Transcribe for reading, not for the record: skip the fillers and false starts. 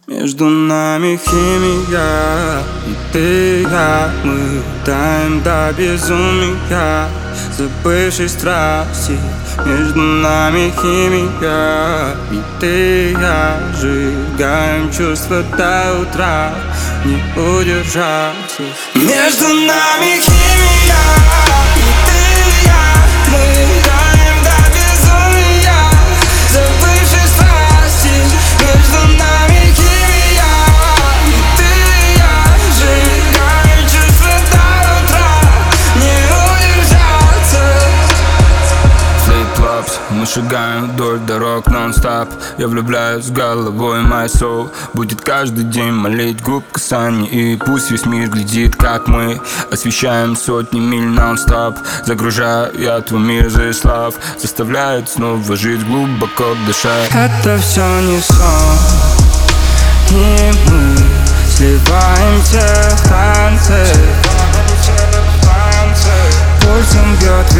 Между нами химия, и ты, я, мы таем до безумия, забывшей страсти. Между нами химия, и ты, я, сжигаем чувства до утра, не удержаться. Между нами химия, и ты, я, мы таем до безумия, забывшей страсти. Между нами химия, и ты, я, сжигаем чувства до утра, не удержаться. Флип-флопс, мы шагаем вдоль дорог нон-стоп. Я влюбляюсь с головой, my soul. Будет каждый день молить губ касаний, и пусть весь мир глядит, как мы освещаем сотни миль нон-стоп. Загружаю я твой мир за слав, заставляет снова жить, глубоко дышать. Это все не сон, и мы сливаемся в танце. Пульсом бьет